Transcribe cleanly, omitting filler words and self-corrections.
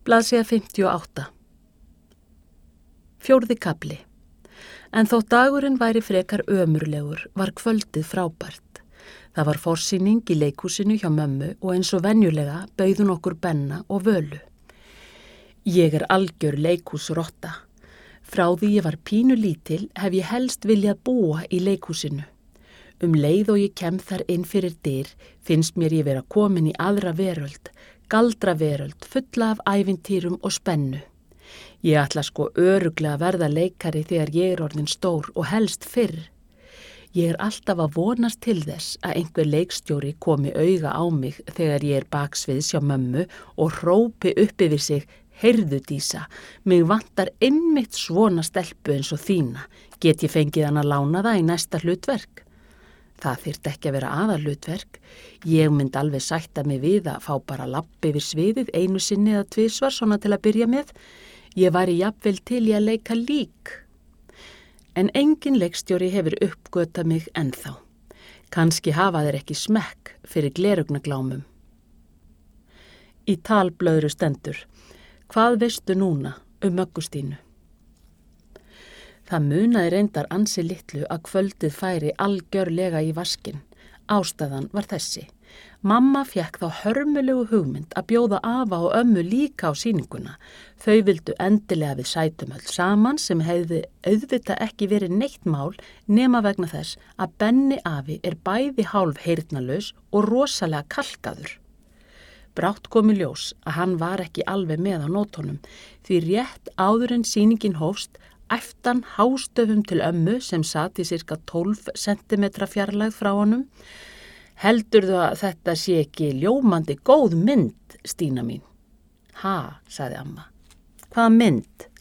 Blaðsíða 58. 4. kafli. En þótt dagurinn væri frekar ömurlegur var kvöldið frábært. Það var forsýning í leikhúsinu hjá mömmu og eins og venjulega bauð hún okkur Benna og Völu. Ég algjör leikhúsrotta. Frá því ég var pínu lítil hef ég helst viljað búa í leikhúsinu. Leið og ég kem þar inn fyrir dyr finnst mér ég vera komin í aðra veröld, galdraveröld fulla af ævintýrum og spennu. Ég ætla sko örugglega að verða leikari þegar ég orðin stór og helst fyrr. Ég alltaf að vonast til þess að einhver leikstjóri komi auga á mig þegar ég baksviðs hjá mömmu og hrópi upp yfir sig: Heyrðu Dísa, mig vantar einmitt svona stelpu eins og þína. Get ég fengið hann að lána það í næsta hlutverk? Það þyrfti ekki að vera aðalhlutverk. Ég myndi alveg sætta mig við að fá bara lapp yfir sviðið einu sinni eða tvisvar svona til að byrja með. Ég væri jafnvel til í að leika lík. En engin leikstjóri hefur uppgötað mig ennþá. Kannski hafa þeir ekki smekk fyrir glerugnaglámum. Í talblöðru stendur: Hvað veistu núna Möggu Stínu? Það munaði reyndar ansi litlu að kvöldið færi algjörlega í vaskinn. Ástæðan var þessi. Mamma fékk þá hörmulegu hugmynd að bjóða afa og ömmu líka á sýninguna. Þau vildu endilega við sætum öll saman sem hefði auðvitað ekki verið neitt mál nema vegna þess að Benni afi bæði hálf heyrnarlaus og rosalega kalkaður. Brátt kom í ljós að hann var ekki alveg með á nótunum því rétt áður en sýningin hófst æfti hann hástöfum til ömmu sem sat í sirka 12 sentimetra fjarlægð frá honum. Heldurðu að þetta sé ekki ljómandi góð mynd, Stína mín? Ha, sagði amma. Hvaða mynd?